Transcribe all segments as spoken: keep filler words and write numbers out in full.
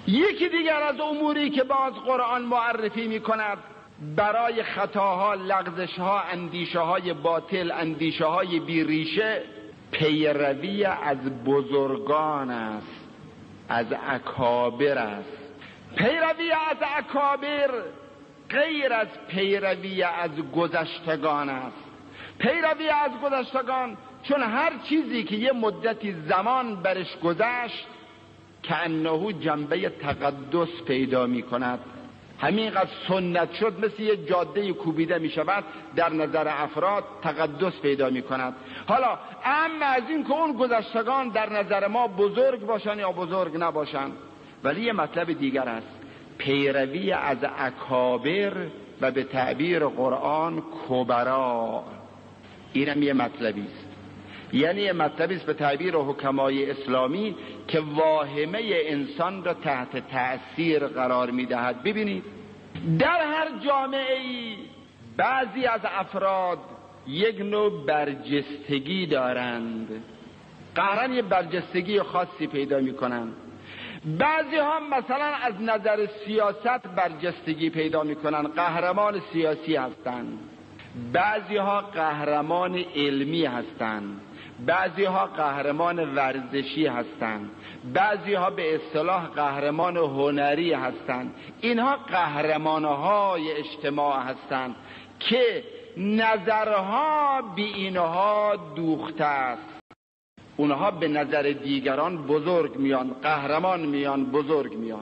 یکی دیگر از اموری که باز قرآن معرفی می کند برای خطاها، لغزشها، اندیشه های باطل، اندیشه های بی ریشه، پیروی از بزرگان است، از اکابر است. پیروی از اکابر غیر از پیروی از گذشتگان است. پیروی از گذشتگان چون هر چیزی که یه مدتی زمان برش گذشت کأنه جنبه تقدس پیدا می کند، همینقدر سنت شد مثل یه جاده کوبیده می شود، در نظر افراد تقدس پیدا می کند. حالا اما از این که اون گذشتگان در نظر ما بزرگ باشن یا بزرگ نباشن، ولی یه مطلب دیگر است، پیروی از اکابر و به تعبیر قرآن کبرا. اینم یه مطلبی است، یعنی یه مطلبی است به تعبیر حکمای اسلامی که واهمه انسان را تحت تأثیر قرار میدهد. ببینید در هر جامعه ای بعضی از افراد یک نوع برجستگی دارند، قهرن یه برجستگی خاصی پیدا میکنند. بعضی ها مثلا از نظر سیاست برجستگی پیدا میکنن، قهرمان سیاسی هستند. بعضی ها قهرمان علمی هستند، بعضی ها قهرمان ورزشی هستند، بعضی ها به اصطلاح قهرمان هنری هستند. اینها قهرمانهای اجتماع هستند که نظرها به اینها دوخته است. اونها به نظر دیگران بزرگ میان، قهرمان میان، بزرگ میان.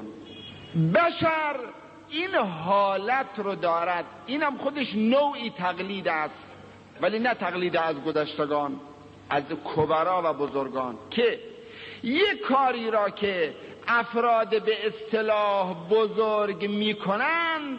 بشر این حالت رو دارد، اینم خودش نوعی تقلید است، ولی نه تقلید از گذشتگان، از کبرا و بزرگان، که یک کاری را که افراد به اصطلاح بزرگ میکنند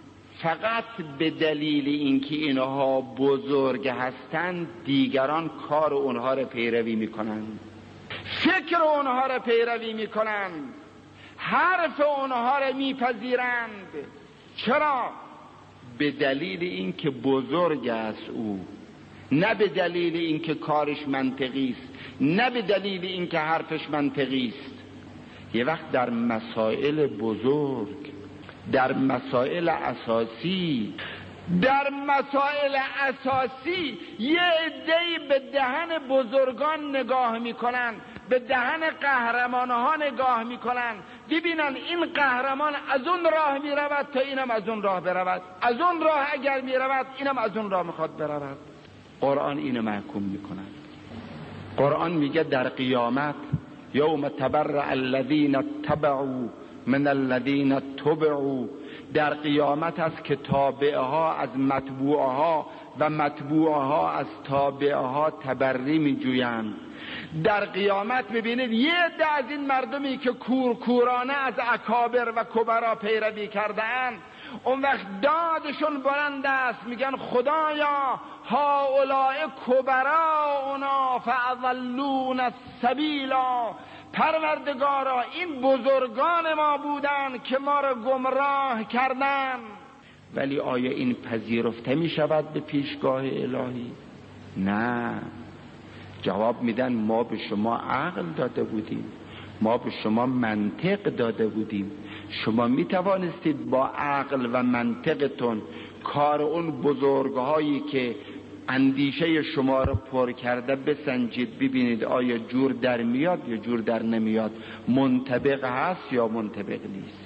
فقط به دلیل اینکه اینها بزرگ هستند دیگران کار اونها را پیروی میکنند، فکر اونها را پیروی میکنند، حرف اونها را میپذیرند. چرا؟ به دلیل اینکه بزرگ است او، نه به دلیل اینکه کارش منطقی است، نه به دلیل اینکه حرفش منطقی است. یه وقت در مسائل بزرگ، در مسائل اساسی، در مسائل اساسی یه عده‌ای به دهن بزرگان نگاه میکنن، به دهن قهرمانها نگاه میکنن، ببینن این قهرمان از اون راه میرود تا اینم از اون راه برود، از اون راه اگر میرود اینم از اون راه میخواد برود. قرآن اینو محکوم میکنه. قرآن میگه در قیامت یوم تبرأ الذین اتبعوا من الذین اتبعوا، در قیامت است که تابعه ها از متبوعه ها و متبوعه ها از تابعه ها تبری میجویند. در قیامت ببینید یه عده از این مردمی که کورکورانه از اکابر و کبرا پیروی کرده‌اند، اون وقت دادشون بلند است، میگن خدایا هؤلاء کبراؤنا فاضلون السبیلا، پروردگارا این بزرگان ما بودند که ما را گمراه کردند. ولی آیا این پذیرفته می شود به پیشگاه الهی؟ نه. جواب میدن ما به شما عقل داده بودیم، ما به شما منطق داده بودیم، شما می توانستید با عقل و منطقتون کار اون بزرگهایی که اندیشه شما رو پر کرده بسنجید، ببینید آیا جور در میاد یا جور در نمیاد، منطبق هست یا منطبق نیست.